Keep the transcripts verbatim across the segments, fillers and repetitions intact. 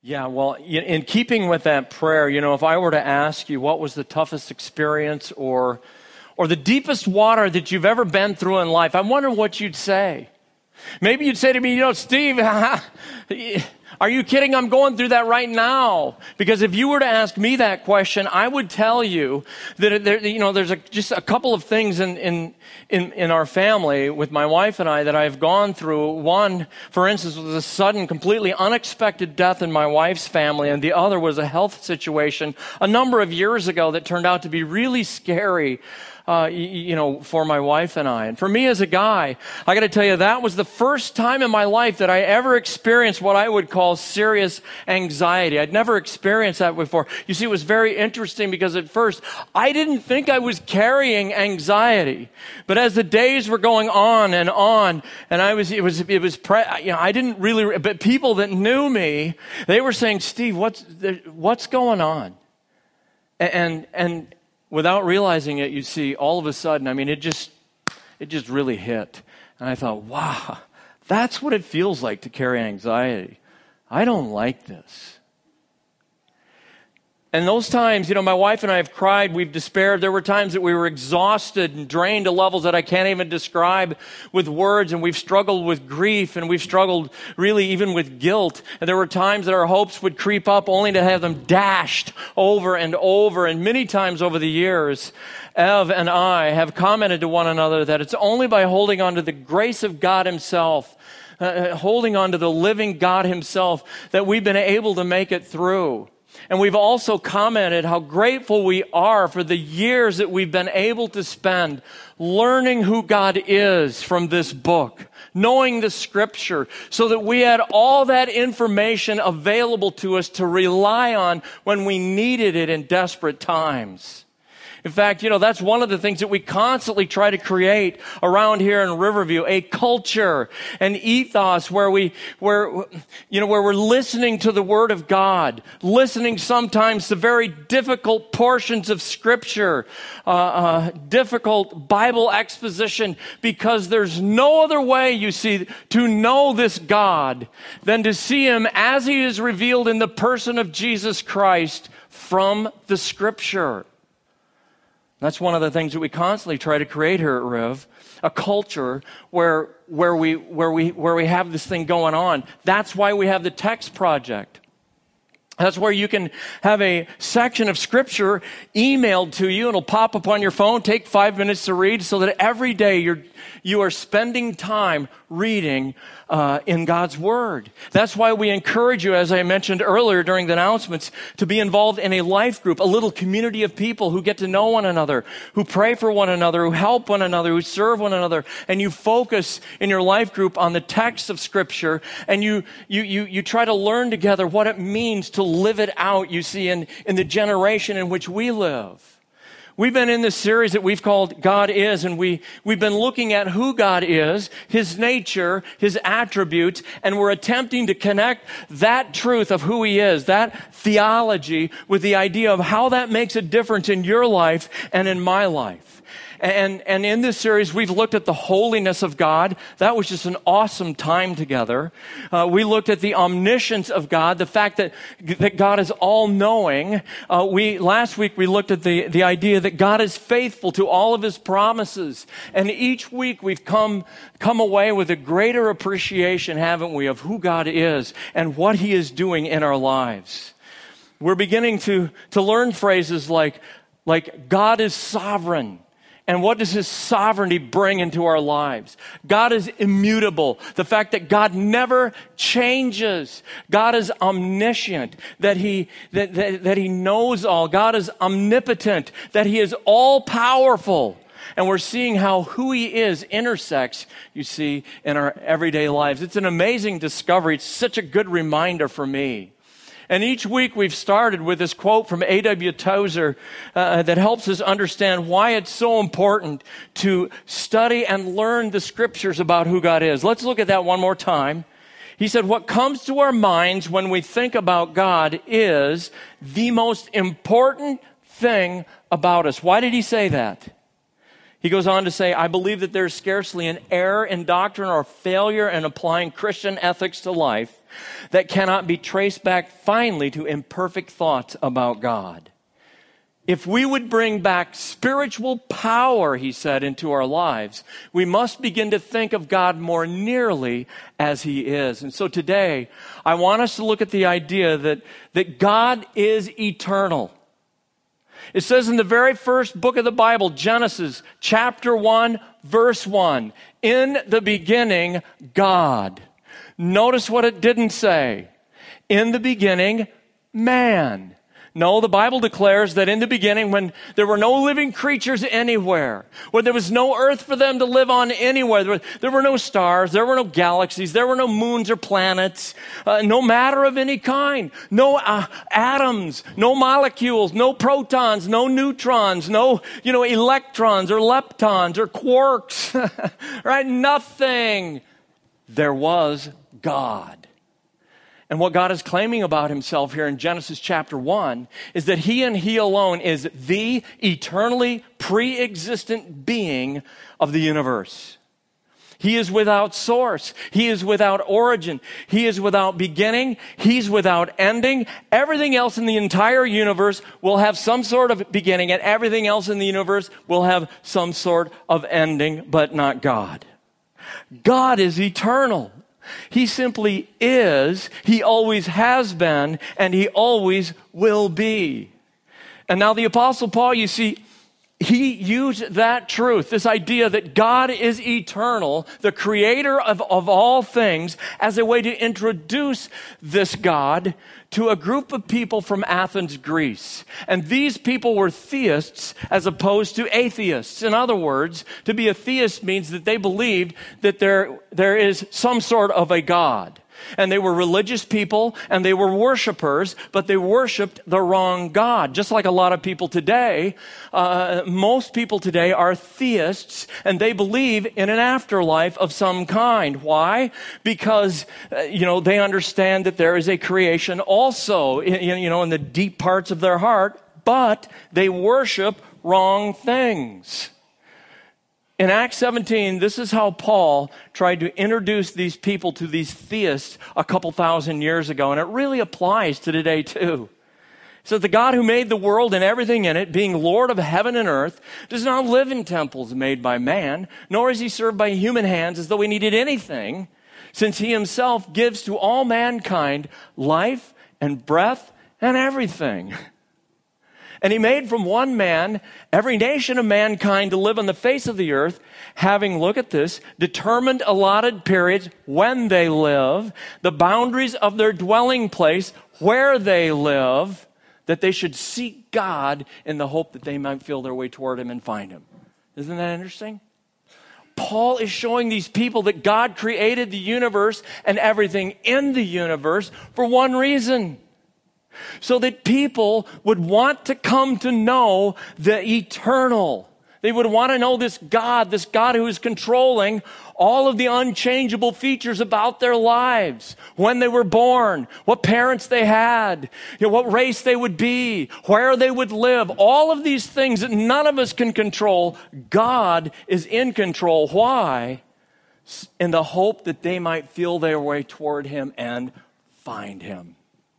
Yeah, well, in keeping with that prayer, you know, if I were to ask you what was the toughest experience or or the deepest water that you've ever been through in life, I wonder what you'd say. Maybe you'd say to me, you know, Steve, are you kidding? I'm going through that right now. Because if you were to ask me that question, I would tell you that there, you know, there's a, just a couple of things in, in in in our family with my wife and I that I've gone through. One, for instance, was a sudden, completely unexpected death in my wife's family, and the other was a health situation a number of years ago that turned out to be really scary. Uh, you, you know, for my wife and I. And for me as a guy, I got to tell you, that was the first time in my life that I ever experienced what I would call serious anxiety. I'd never experienced that before. You see, it was very interesting because at first, I didn't think I was carrying anxiety. But as the days were going on and on, and I was, it was, it was, pre- you know, I didn't really, but people that knew me, they were saying, Steve, what's, what's going on? And, and, without realizing it, you see, all of a sudden, I mean, it just, it just really hit. And I thought, wow, that's what it feels like to carry anxiety. I don't like this. And those times, you know, my wife and I have cried, we've despaired. There were times that we were exhausted and drained to levels that I can't even describe with words. And we've struggled with grief, and we've struggled really even with guilt. And there were times that our hopes would creep up only to have them dashed over and over. And many times over the years, Ev and I have commented to one another that it's only by holding on to the grace of God himself, uh, holding on to the living God himself, that we've been able to make it through. And we've also commented how grateful we are for the years that we've been able to spend learning who God is from this book, knowing the scripture, so that we had all that information available to us to rely on when we needed it in desperate times. In fact, you know, that's one of the things that we constantly try to create around here in Riverview, a culture, an ethos where we, where, you know, where we're listening to the Word of God, listening sometimes to very difficult portions of Scripture, uh, uh, difficult Bible exposition, because there's no other way, you see, to know this God than to see Him as He is revealed in the person of Jesus Christ from the Scripture. That's one of the things that we constantly try to create here at Riv, a culture where where we where we where we have this thing going on. That's why we have the Text Project. That's where you can have a section of scripture emailed to you, and it'll pop up on your phone, take five minutes to read, so that every day you're you are spending time reading uh, in God's Word. That's why we encourage you, as I mentioned earlier during the announcements, to be involved in a life group, a little community of people who get to know one another, who pray for one another, who help one another, who serve one another, and you focus in your life group on the text of Scripture, and you you you you try to learn together what it means to live it out, you see, in, in the generation in which we live. We've been in this series that we've called God Is, and we, we've been looking at who God is, His nature, His attributes, and we're attempting to connect that truth of who He is, that theology, with the idea of how that makes a difference in your life and in my life. And, and in this series, we've looked at the holiness of God. That was just an awesome time together. Uh, we looked at the omniscience of God, the fact that, that God is all-knowing. Uh, we, last week, we looked at the, the idea that God is faithful to all of His promises. And each week, we've come, come away with a greater appreciation, haven't we, of who God is and what He is doing in our lives. We're beginning to, to learn phrases like, like God is sovereign. And what does His sovereignty bring into our lives? God is immutable. The fact that God never changes. God is omniscient, that He, that, that, that He knows all. God is omnipotent, that He is all-powerful. And we're seeing how who He is intersects, you see, in our everyday lives. It's an amazing discovery. It's such a good reminder for me. And each week we've started with this quote from A W Tozer uh, that helps us understand why it's so important to study and learn the Scriptures about who God is. Let's look at that one more time. He said, what comes to our minds when we think about God is the most important thing about us. Why did he say that? He goes on to say, I believe that there's scarcely an error in doctrine or failure in applying Christian ethics to life that cannot be traced back finally to imperfect thoughts about God. If we would bring back spiritual power, he said, into our lives, we must begin to think of God more nearly as he is. And so today, I want us to look at the idea that, that God is eternal. It says in the very first book of the Bible, Genesis chapter one, verse one, in the beginning, God. Notice what it didn't say. In the beginning, man. No, the Bible declares that in the beginning, when there were no living creatures anywhere, when there was no earth for them to live on anywhere, there were, there were no stars, there were no galaxies, there were no moons or planets, uh, no matter of any kind, no uh, atoms, no molecules, no protons, no neutrons, no, you know, electrons or leptons or quarks, right? Nothing. There was God. And what God is claiming about himself here in Genesis chapter one is that he and he alone is the eternally pre-existent being of the universe. He is without source. He is without origin. He is without beginning. He's without ending. Everything else in the entire universe will have some sort of beginning, and everything else in the universe will have some sort of ending, but not God. God is eternal. He simply is, he always has been, and he always will be. And now the Apostle Paul, you see, he used that truth, this idea that God is eternal, the creator of, of all things, as a way to introduce this God to a group of people from Athens, Greece. And these people were theists as opposed to atheists. In other words, to be a theist means that they believed that there, there is some sort of a God. And they were religious people and they were worshipers, but they worshiped the wrong God. Just like a lot of people today, uh, most people today are theists and they believe in an afterlife of some kind. Why? Because, uh, you know, they understand that there is a creation also, in, you know, in the deep parts of their heart, but they worship wrong things. In Acts seventeen, this is how Paul tried to introduce these people to these theists a couple thousand years ago, and it really applies to today too. So the God who made the world and everything in it, being Lord of heaven and earth, does not live in temples made by man, nor is he served by human hands as though he needed anything, since he himself gives to all mankind life and breath and everything. And he made from one man every nation of mankind to live on the face of the earth, having, look at this, determined allotted periods when they live, the boundaries of their dwelling place, where they live, that they should seek God in the hope that they might feel their way toward him and find him. Isn't that interesting? Paul is showing these people that God created the universe and everything in the universe for one reason. So that people would want to come to know the eternal. They would want to know this God, this God who is controlling all of the unchangeable features about their lives. When they were born, what parents they had, you know, what race they would be, where they would live. All of these things that none of us can control, God is in control. Why? In the hope that they might feel their way toward him and find him.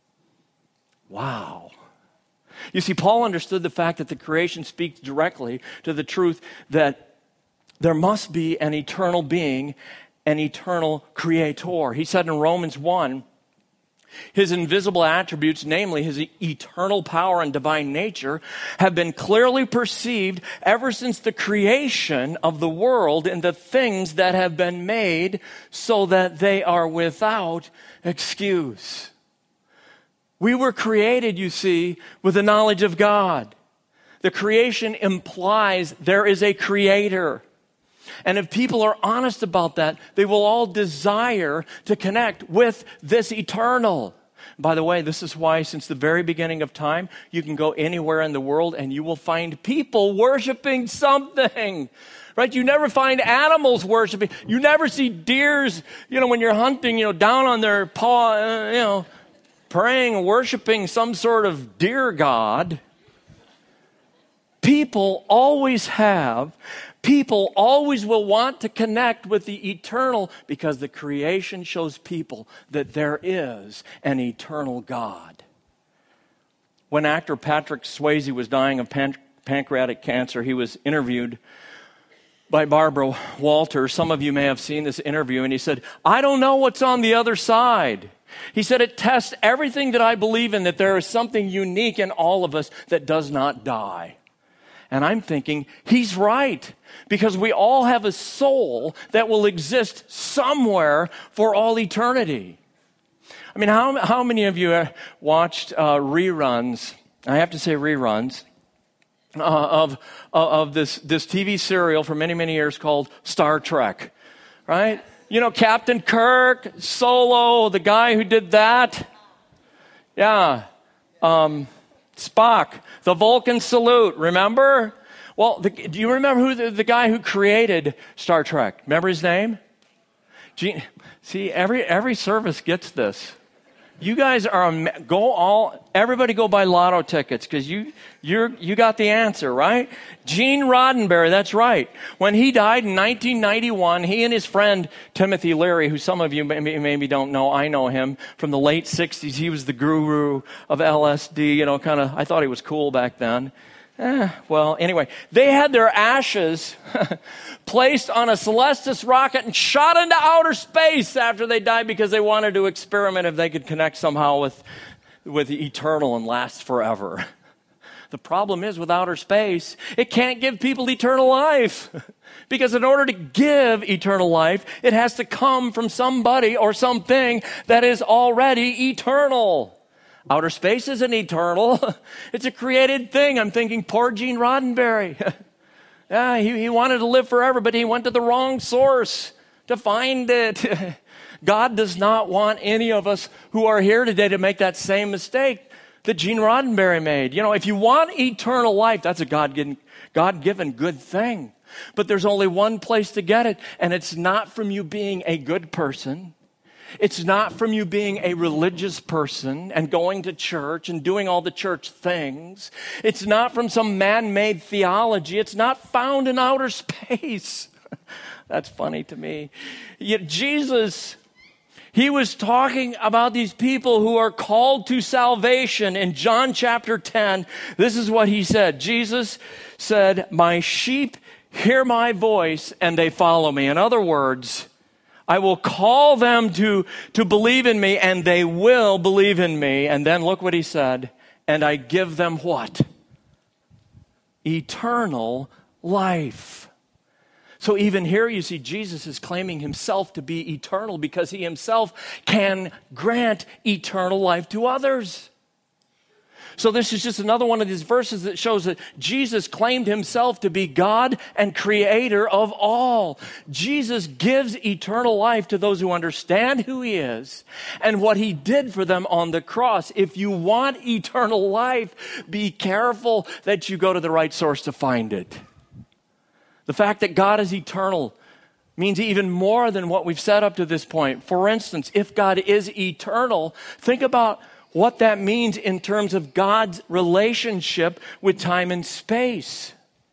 Wow. You see, Paul understood the fact that the creation speaks directly to the truth that there must be an eternal being, an eternal creator. He said in Romans one, his invisible attributes, namely his eternal power and divine nature, have been clearly perceived ever since the creation of the world and the things that have been made, so that they are without excuse. We were created, you see, with the knowledge of God. The creation implies there is a creator. And if people are honest about that, they will all desire to connect with this eternal. By the way, this is why since the very beginning of time, you can go anywhere in the world and you will find people worshiping something. Right? You never find animals worshiping. You never see deers, you know, when you're hunting, you know, down on their paw, uh, you know, praying, worshiping some sort of deer god. People always have People always will want to connect with the eternal because the creation shows people that there is an eternal God. When actor Patrick Swayze was dying of pan- pancreatic cancer, he was interviewed by Barbara Walters. Some of you may have seen this interview, and he said, I don't know what's on the other side. He said, it tests everything that I believe in, that there is something unique in all of us that does not die. And I'm thinking, he's right, because we all have a soul that will exist somewhere for all eternity. I mean, how, how many of you watched uh, reruns, I have to say reruns, Uh, of uh, of this this T V serial for many, many years called Star Trek, right? You know, Captain Kirk, Solo, the guy who did that. Yeah. Um, Spock, the Vulcan salute, remember? Well, the, do you remember who the, the guy who created Star Trek? Remember his name? Gene, see, every every service gets this. You guys are, go all, everybody go buy lotto tickets because you, you're, you got the answer, right? Gene Roddenberry, that's right. When he died in nineteen ninety-one, he and his friend Timothy Leary, who some of you maybe, maybe don't know, I know him from the late sixties. He was the guru of L S D, you know, kind of, I thought he was cool back then. Eh, well, anyway, they had their ashes placed on a Celestis rocket and shot into outer space after they died because they wanted to experiment if they could connect somehow with, with the eternal and last forever. The problem is with outer space, it can't give people eternal life. Because in order to give eternal life, it has to come from somebody or something that is already eternal. Outer space isn't eternal. It's a created thing. I'm thinking, poor Gene Roddenberry. Yeah, he, he wanted to live forever, but he went to the wrong source to find it. God does not want any of us who are here today to make that same mistake that Gene Roddenberry made. You know, if you want eternal life, that's a God-given, God-given good thing. But there's only one place to get it, and it's not from you being a good person. It's not from you being a religious person and going to church and doing all the church things. It's not from some man-made theology. It's not found in outer space. That's funny to me. Yet Jesus, he was talking about these people who are called to salvation. In John chapter ten, this is what he said. Jesus said, my sheep hear my voice and they follow me. In other words, I will call them to, to believe in me, and they will believe in me. And then look what he said. And I give them what? Eternal life. So even here you see Jesus is claiming himself to be eternal because he himself can grant eternal life to others. So this is just another one of these verses that shows that Jesus claimed himself to be God and creator of all. Jesus gives eternal life to those who understand who he is and what he did for them on the cross. If you want eternal life, be careful that you go to the right source to find it. The fact that God is eternal means even more than what we've said up to this point. For instance, if God is eternal, think about what that means in terms of God's relationship with time and space.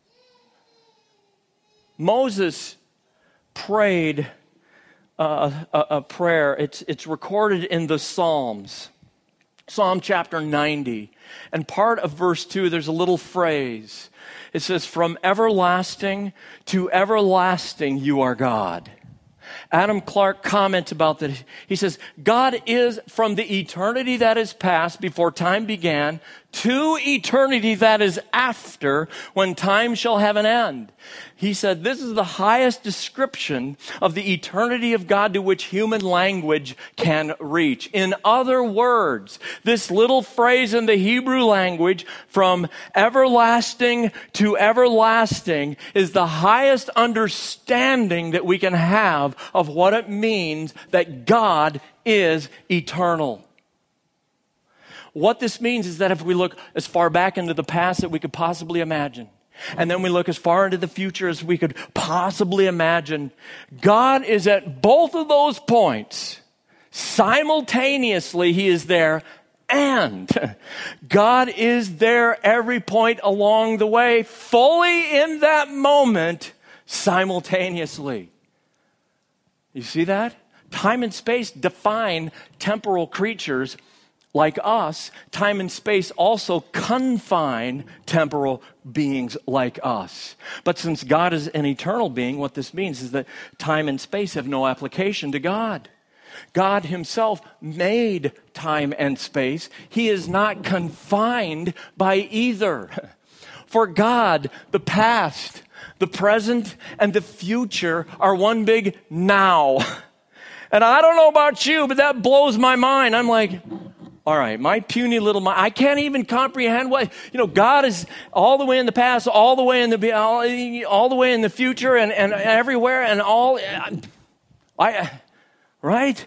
Moses prayed uh, a, a prayer. It's, it's recorded in the Psalms, Psalm chapter ninety. And part of verse two, there's a little phrase. It says, from everlasting to everlasting you are God. Adam Clark comments about that. He says, God is from the eternity that is past before time began to eternity that is after when time shall have an end. He said, this is the highest description of the eternity of God to which human language can reach. In other words, this little phrase in the Hebrew language, from everlasting to everlasting, is the highest understanding that we can have of what it means that God is eternal. What this means is that if we look as far back into the past that we could possibly imagine, and then we look as far into the future as we could possibly imagine, God is at both of those points. Simultaneously, he is there, and God is there every point along the way, fully in that moment simultaneously. You see that? Time and space define temporal creatures like us. Time and space also confine temporal beings like us. But since God is an eternal being, what this means is that time and space have no application to God. God himself made time and space. He is not confined by either. For God, the past, the present, and the future are one big now. And I don't know about you, but that blows my mind. I'm like, all right, my puny little mind, I can't even comprehend what, you know, God is all the way in the past, all the way in the, all, all the way in the future and, and everywhere and all, I, right?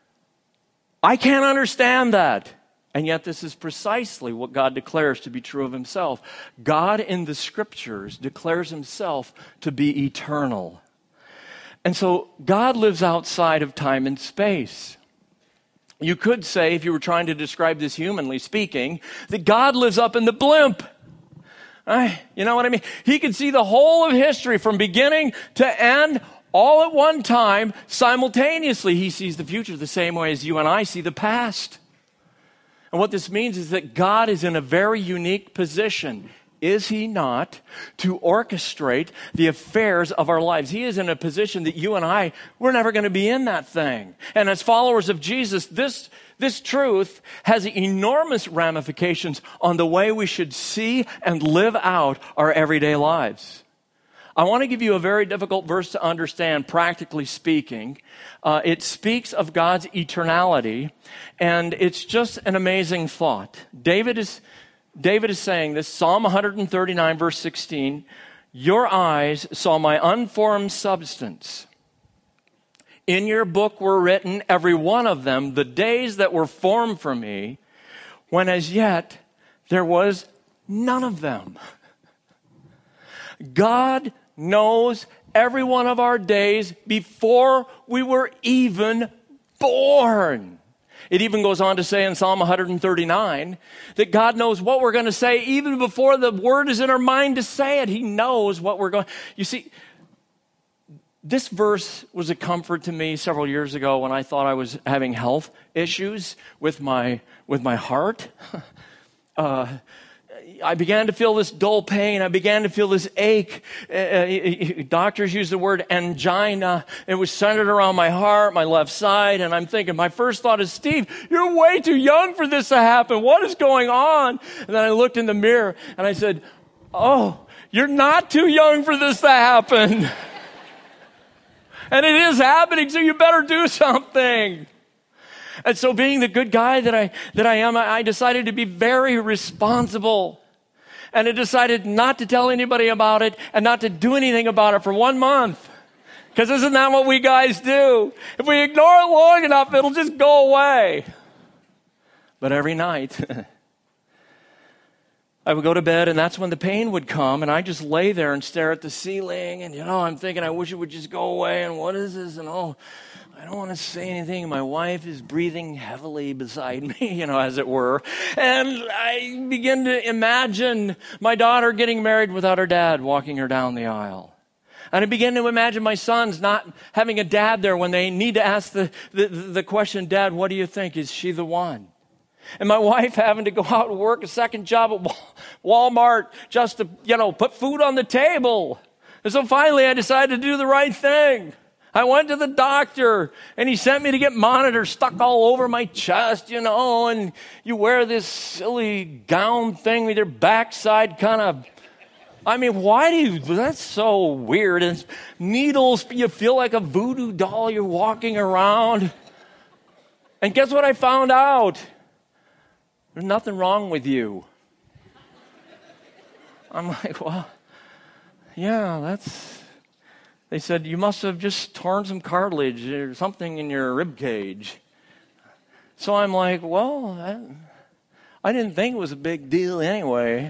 I can't understand that. And yet this is precisely what God declares to be true of himself. God in the scriptures declares himself to be eternal. And so God lives outside of time and space. You could say, if you were trying to describe this humanly speaking, that God lives up in the blimp. Right? You know what I mean? He can see the whole of history from beginning to end all at one time simultaneously. He sees the future the same way as you and I see the past. And what this means is that God is in a very unique position, is he not, to orchestrate the affairs of our lives. He is in a position that you and I, we're never going to be in that thing. And as followers of Jesus, this, this truth has enormous ramifications on the way we should see and live out our everyday lives. I want to give you a very difficult verse to understand, practically speaking. Uh, it speaks of God's eternality, and it's just an amazing thought. David is David is saying this, Psalm one thirty-nine, verse sixteen, your eyes saw my unformed substance. In your book were written, every one of them, the days that were formed for me, when as yet there was none of them. God knows every one of our days before we were even born. It even goes on to say in Psalm one thirty-nine that God knows what we're going to say even before the word is in our mind to say it. He knows what we're going. You see, this verse was a comfort to me several years ago when I thought I was having health issues with my with my heart. Uh, I began to feel this dull pain. I began to feel this ache. Uh, doctors use the word angina. It was centered around my heart, my left side. And I'm thinking, my first thought is, Steve, you're way too young for this to happen. What is going on? And then I looked in the mirror and I said, oh, you're not too young for this to happen. And it is happening, so you better do something. And so being the good guy that I that I am, I decided to be very responsible. And I decided not to tell anybody about it and not to do anything about it for one month. Because isn't that what we guys do? If we ignore it long enough, it'll just go away. But every night, I would go to bed, and that's when the pain would come, and I just lay there and stare at the ceiling, and, you know, I'm thinking, I wish it would just go away, and what is this? And, oh, I don't want to say anything. My wife is breathing heavily beside me, you know, as it were. And I begin to imagine my daughter getting married without her dad walking her down the aisle. And I begin to imagine my sons not having a dad there when they need to ask the, the, the question, Dad, what do you think? Is she the one? And my wife having to go out and work a second job at Walmart just to, you know, put food on the table. And so finally I decided to do the right thing. I went to the doctor, and he sent me to get monitors stuck all over my chest, you know, and you wear this silly gown thing with your backside kind of, I mean, why do you, that's so weird. And needles, you feel like a voodoo doll, you're walking around. And guess what I found out? There's nothing wrong with you. I'm like, well, yeah, that's... They said, you must have just torn some cartilage or something in your rib cage. So I'm like, well, I, I didn't think it was a big deal anyway.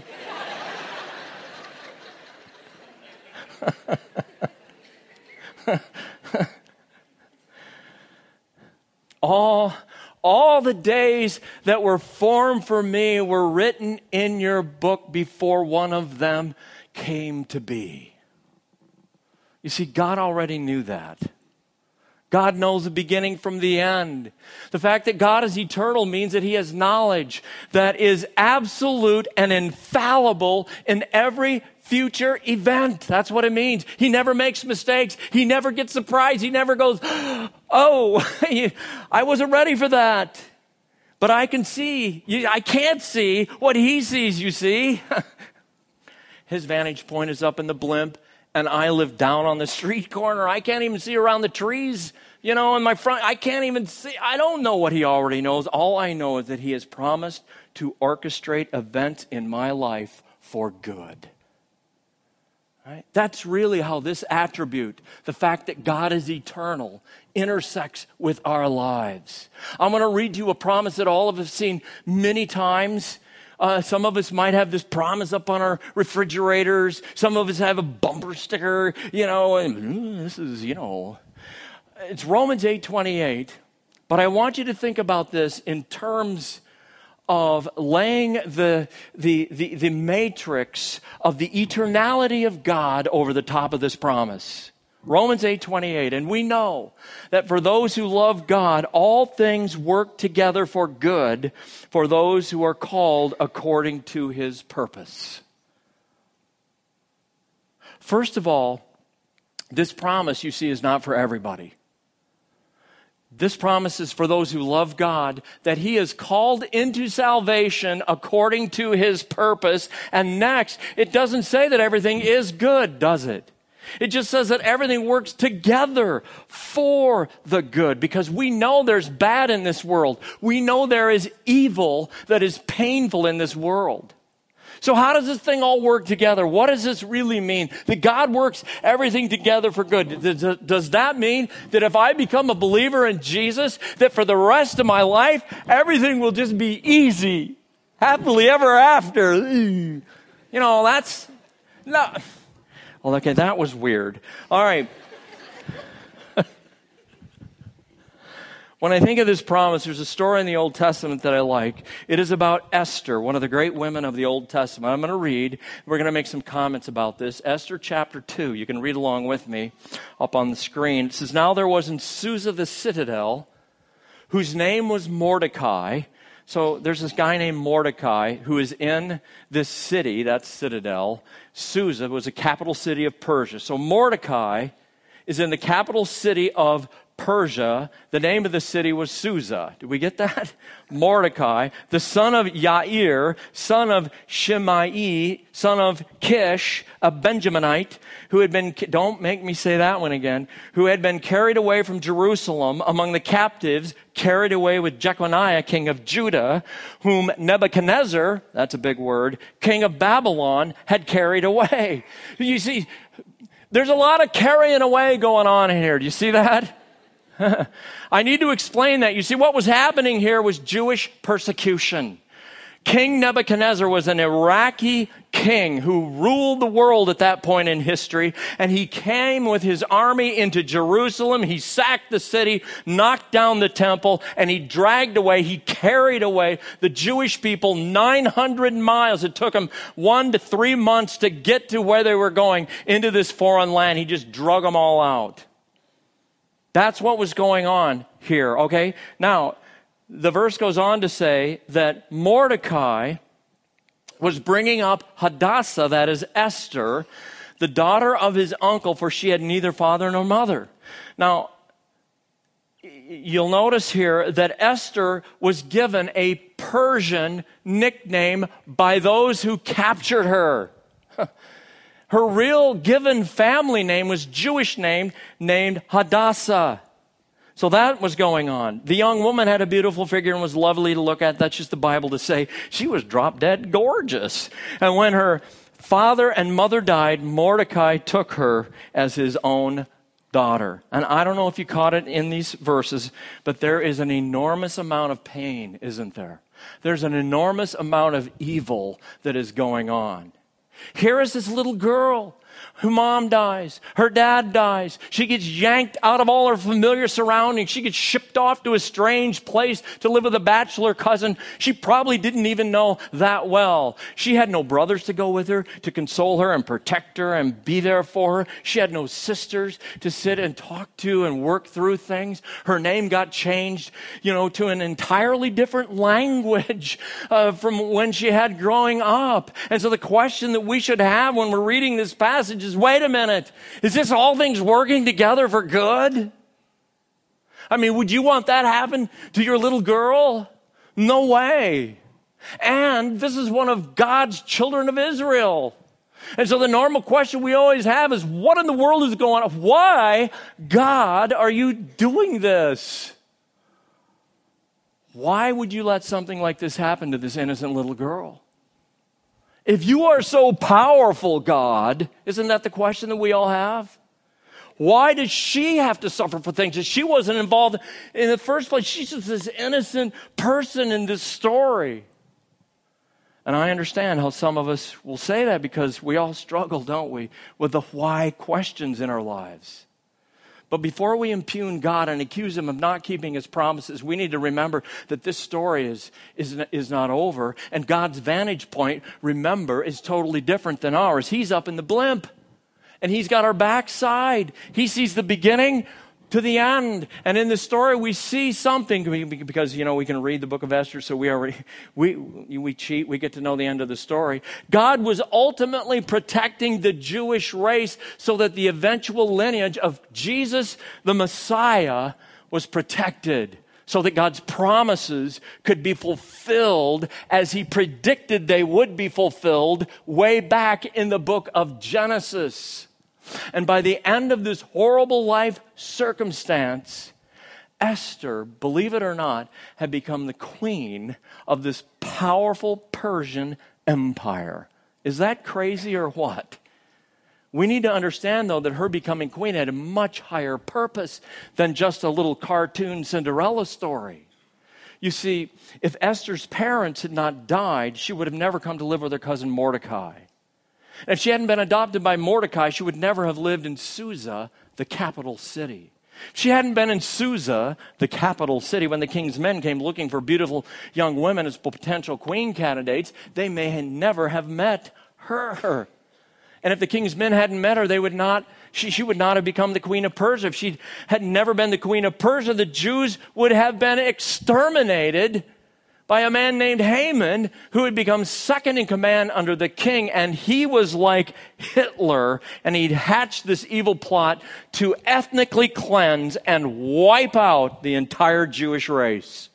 all, all the days that were formed for me were written in your book before one of them came to be. You see, God already knew that. God knows the beginning from the end. The fact that God is eternal means that he has knowledge that is absolute and infallible in every future event. That's what it means. He never makes mistakes. He never gets surprised. He never goes, oh, I wasn't ready for that. But I can see. I can't see what he sees, you see. His vantage point is up in the blimp, and I live down on the street corner. I can't even see around the trees, you know, in my front. I can't even see. I don't know what he already knows. All I know is that he has promised to orchestrate events in my life for good. Right? That's really how this attribute, the fact that God is eternal, intersects with our lives. I'm going to read you a promise that all of us have seen many times. Uh, some of us might have this promise up on our refrigerators. Some of us have a bumper sticker, you know, and mm, this is, you know, it's Romans eight twenty-eight. But I want you to think about this in terms of laying the, the, the, the matrix of the eternality of God over the top of this promise. Romans eight twenty-eight, and we know that for those who love God, all things work together for good for those who are called according to his purpose. First of all, this promise, you see, is not for everybody. This promise is for those who love God, that he is called into salvation according to his purpose. And next, it doesn't say that everything is good, does it? It just says that everything works together for the good, because we know there's bad in this world. We know there is evil that is painful in this world. So how does this thing all work together? What does this really mean? That God works everything together for good. Does that mean that if I become a believer in Jesus, that for the rest of my life, everything will just be easy, happily ever after? You know, that's not... Well, okay, that was weird. All right. When I think of this promise, there's a story in the Old Testament that I like. It is about Esther, one of the great women of the Old Testament. I'm going to read. We're going to make some comments about this. Esther chapter two. You can read along with me up on the screen. It says, now there was in Susa the citadel, whose name was Mordecai. So there's this guy named Mordecai who is in this city, that citadel. Susa was a capital city of Persia. So Mordecai is in the capital city of Persia. The name of the city was Susa. Did we get that? Mordecai, the son of Yair, son of Shimei, son of Kish, a Benjaminite, who had been, don't make me say that one again, who had been carried away from Jerusalem among the captives, carried away with Jeconiah, king of Judah, whom Nebuchadnezzar, that's a big word, king of Babylon, had carried away. You see, there's a lot of carrying away going on here. Do you see that? I need to explain that. You see, what was happening here was Jewish persecution. King Nebuchadnezzar was an Iraqi king who ruled the world at that point in history, and he came with his army into Jerusalem. He sacked the city, knocked down the temple, and he dragged away, he carried away the Jewish people nine hundred miles. It took him one to three months to get to where they were going, into this foreign land. He just drug them all out. That's what was going on here, okay? Now, the verse goes on to say that Mordecai was bringing up Hadassah, that is Esther, the daughter of his uncle, for she had neither father nor mother. Now, you'll notice here that Esther was given a Persian nickname by those who captured her. Her real given family name was Jewish name, named Hadassah. So that was going on. The young woman had a beautiful figure and was lovely to look at. That's just the Bible to say. She was drop dead gorgeous. And when her father and mother died, Mordecai took her as his own daughter. And I don't know if you caught it in these verses, but there is an enormous amount of pain, isn't there? There's an enormous amount of evil that is going on. Here is this little girl Her mom dies. Her dad dies. She gets yanked out of all her familiar surroundings. She gets shipped off to a strange place to live with a bachelor cousin she probably didn't even know that well. She had no brothers to go with her to console her and protect her and be there for her. She had no sisters to sit and talk to and work through things. Her name got changed, you know, to an entirely different language uh, from when she had growing up. And so the question that we should have when we're reading this passage is, wait a minute, is this all things working together for good? I mean, would you want that happen to your little girl? No way. And this is one of God's children of Israel. And so the normal question we always have is, what in the world is going on? Why, God, are you doing this? Why would you let something like this happen to this innocent little girl? If you are so powerful, God, isn't that the question that we all have? Why does she have to suffer for things that she wasn't involved in the first place? She's just this innocent person in this story. And I understand how some of us will say that because we all struggle, don't we, with the why questions in our lives. But before we impugn God and accuse him of not keeping his promises, we need to remember that this story is, is, is not over. And God's vantage point, remember, is totally different than ours. He's up in the blimp. And he's got our backside. He sees the beginning to the end. And in the story, we see something because, you know, we can read the book of Esther, so we already, we, we cheat. We get to know the end of the story. God was ultimately protecting the Jewish race so that the eventual lineage of Jesus, the Messiah, was protected, so that God's promises could be fulfilled as he predicted they would be fulfilled way back in the book of Genesis. And by the end of this horrible life circumstance, Esther, believe it or not, had become the queen of this powerful Persian empire. Is that crazy or what? We need to understand, though, that her becoming queen had a much higher purpose than just a little cartoon Cinderella story. You see, if Esther's parents had not died, she would have never come to live with her cousin Mordecai. And if she hadn't been adopted by Mordecai, she would never have lived in Susa, the capital city. If she hadn't been in Susa, the capital city, when the king's men came looking for beautiful young women as potential queen candidates, they may never have met her. And if the king's men hadn't met her, they would not, she, she would not have become the queen of Persia. If she had never been the queen of Persia, the Jews would have been exterminated by a man named Haman, who had become second in command under the king. And he was like Hitler, and he'd hatched this evil plot to ethnically cleanse and wipe out the entire Jewish race.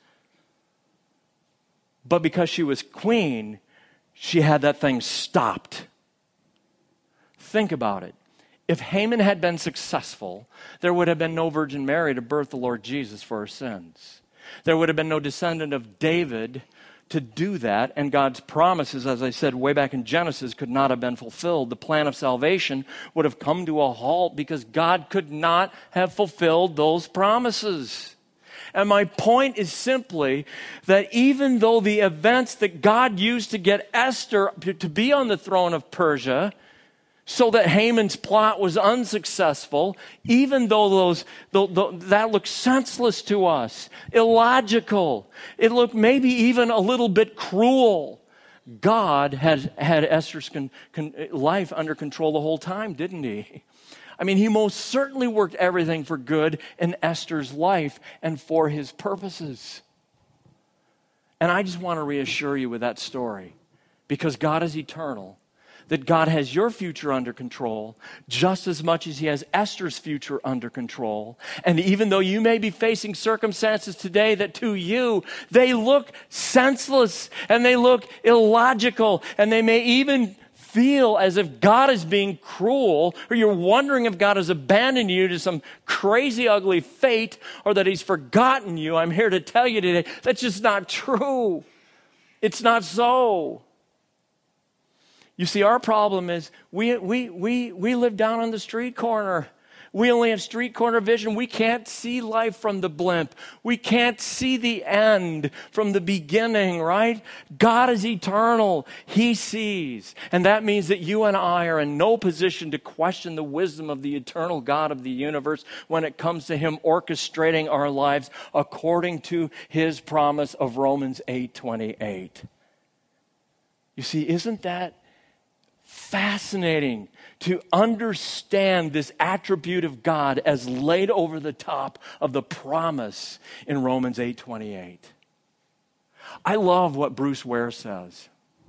But because she was queen, she had that thing stopped. Think about it. If Haman had been successful, there would have been no Virgin Mary to birth the Lord Jesus for her sins. There would have been no descendant of David to do that, and God's promises, as I said way back in Genesis, could not have been fulfilled. The plan of salvation would have come to a halt because God could not have fulfilled those promises. And my point is simply that even though the events that God used to get Esther to be on the throne of Persia, so that Haman's plot was unsuccessful, even though those the, the, that looked senseless to us, illogical, it looked maybe even a little bit cruel, God had had Esther's con, con, life under control the whole time, didn't he? I mean, he most certainly worked everything for good in Esther's life and for his purposes. And I just want to reassure you with that story, because God is eternal, that God has your future under control just as much as he has Esther's future under control. And even though you may be facing circumstances today that to you, they look senseless and they look illogical, and they may even feel as if God is being cruel, or you're wondering if God has abandoned you to some crazy, ugly fate, or that he's forgotten you, I'm here to tell you today, that's just not true. It's not so. You see, our problem is we, we, we, we live down on the street corner. We only have street corner vision. We can't see life from the blimp. We can't see the end from the beginning, right? God is eternal. He sees. And that means that you and I are in no position to question the wisdom of the eternal God of the universe when it comes to Him orchestrating our lives according to His promise of Romans eight twenty-eight. You see, isn't that fascinating to understand this attribute of God as laid over the top of the promise in Romans eight twenty-eight? I love what Bruce Ware says.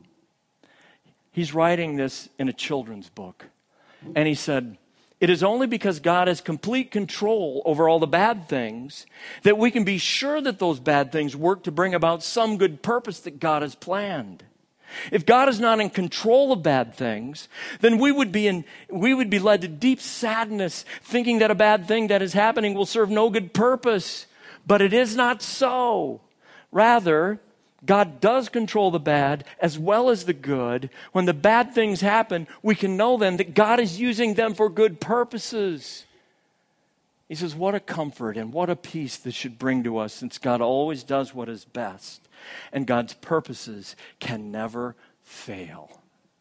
He's writing this in a children's book. And he said, "It is only because God has complete control over all the bad things that we can be sure that those bad things work to bring about some good purpose that God has planned. If God is not in control of bad things, then we would be in, we would be led to deep sadness, thinking that a bad thing that is happening will serve no good purpose. But it is not so. Rather, God does control the bad as well as the good. When the bad things happen, we can know then that God is using them for good purposes." He says, what a comfort and what a peace this should bring to us, since God always does what is best, and God's purposes can never fail.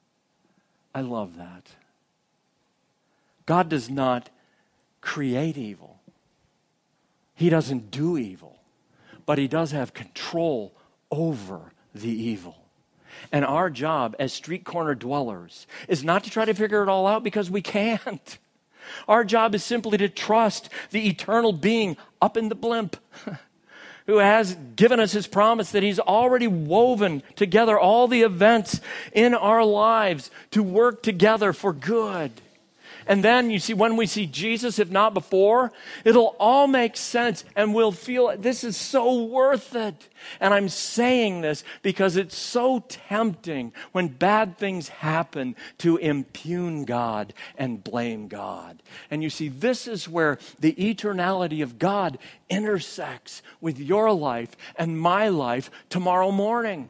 I love that. God does not create evil. He doesn't do evil, but He does have control over the evil. And our job as street corner dwellers is not to try to figure it all out, because we can't. Our job is simply to trust the eternal being up in the blimp who has given us His promise that He's already woven together all the events in our lives to work together for good. And then, you see, when we see Jesus, if not before, it'll all make sense and we'll feel this is so worth it. And I'm saying this because it's so tempting when bad things happen to impugn God and blame God. And you see, this is where the eternality of God intersects with your life and my life tomorrow morning.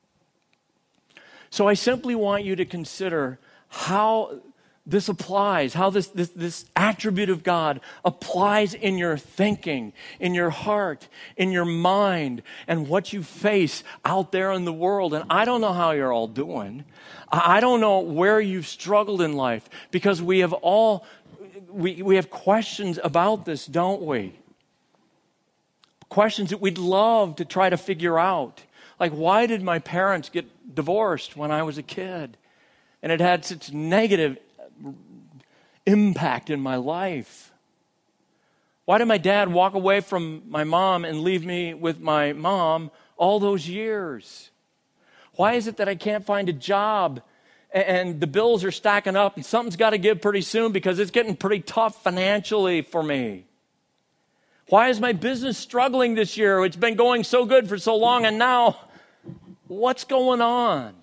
So I simply want you to consider how this applies, how this, this, this attribute of God applies in your thinking, in your heart, in your mind, and what you face out there in the world. And I don't know how you're all doing. I don't know where you've struggled in life, because we have all, we, we have questions about this, don't we? Questions that we'd love to try to figure out. Like, why did my parents get divorced when I was a kid? And it had such negative impact in my life. Why did my dad walk away from my mom and leave me with my mom all those years? Why is it that I can't find a job and the bills are stacking up and something's got to give pretty soon because it's getting pretty tough financially for me? Why is my business struggling this year? It's been going so good for so long, and now what's going on?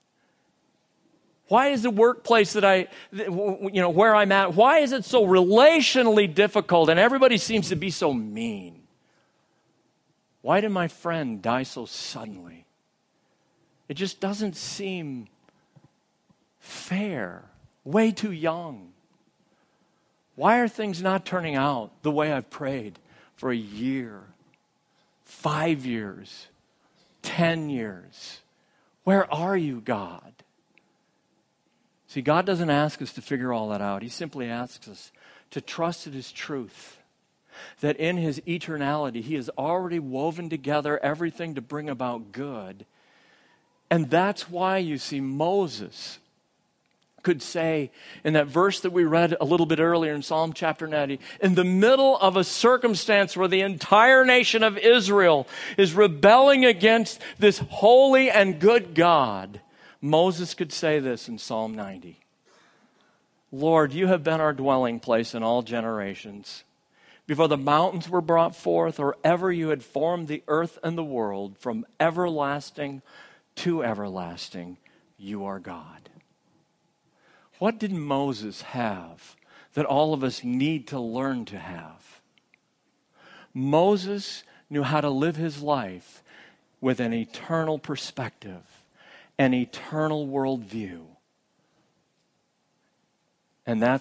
Why is the workplace that I, you know, where I'm at, why is it so relationally difficult and everybody seems to be so mean? Why did my friend die so suddenly? It just doesn't seem fair. Way too young. Why are things not turning out the way I've prayed for a year, five years, ten years? Where are you, God? See, God doesn't ask us to figure all that out. He simply asks us to trust in His truth, that in His eternality, He has already woven together everything to bring about good. And that's why, you see, Moses could say in that verse that we read a little bit earlier in Psalm chapter ninety, in the middle of a circumstance where the entire nation of Israel is rebelling against this holy and good God, Moses could say this in Psalm ninety. Lord, you have been our dwelling place in all generations. Before the mountains were brought forth, or ever you had formed the earth and the world, from everlasting to everlasting, you are God. What did Moses have that all of us need to learn to have? Moses knew how to live his life with an eternal perspective, an eternal worldview. And that's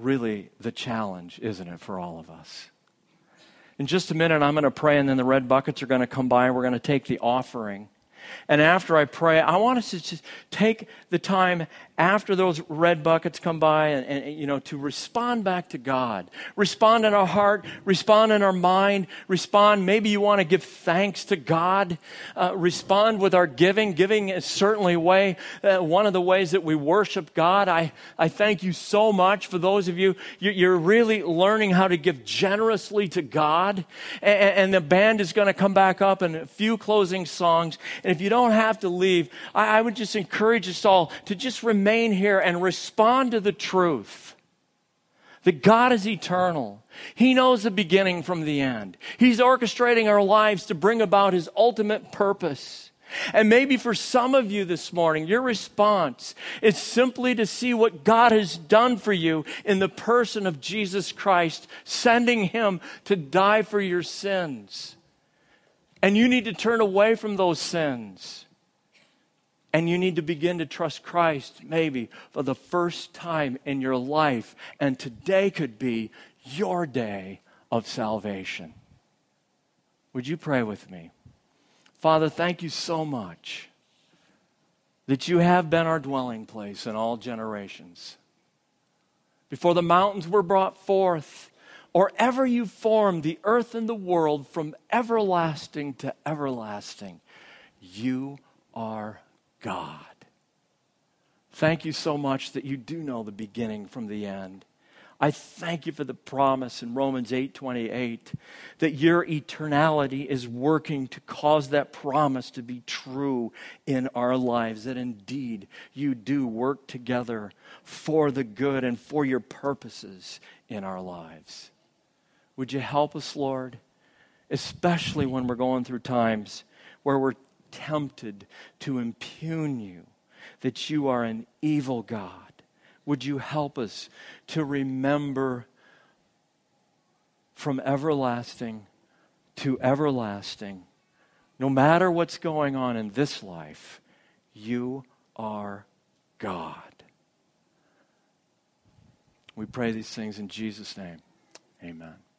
really the challenge, isn't it, for all of us? In just a minute, I'm going to pray, and then the red buckets are going to come by, and we're going to take the offering. And after I pray, I want us to just take the time after those red buckets come by and, and, you know, to respond back to God. Respond in our heart, respond in our mind, respond. Maybe you want to give thanks to God. Uh, respond with our giving. Giving is certainly a way, uh, one of the ways that we worship God. I, I thank you so much for those of you, you you're really learning how to give generously to God. And, and the band is going to come back up in a few closing songs. And if you don't have to leave, I, I would just encourage us all to just remain here and respond to the truth that God is eternal. He knows the beginning from the end. He's orchestrating our lives to bring about His ultimate purpose. And maybe for some of you this morning, your response is simply to see what God has done for you in the person of Jesus Christ, sending Him to die for your sins. And you need to turn away from those sins. And you need to begin to trust Christ maybe for the first time in your life. And today could be your day of salvation. Would you pray with me? Father, thank you so much that you have been our dwelling place in all generations. Before the mountains were brought forth, or ever you formed the earth and the world from everlasting to everlasting, you are God. Thank you so much that you do know the beginning from the end. I thank you for the promise in Romans eight twenty-eight that your eternality is working to cause that promise to be true in our lives, that indeed you do work together for the good and for your purposes in our lives. Would you help us, Lord, especially when we're going through times where we're tempted to impugn you, that you are an evil God. Would you help us to remember from everlasting to everlasting, no matter what's going on in this life, you are God. We pray these things in Jesus' name. Amen.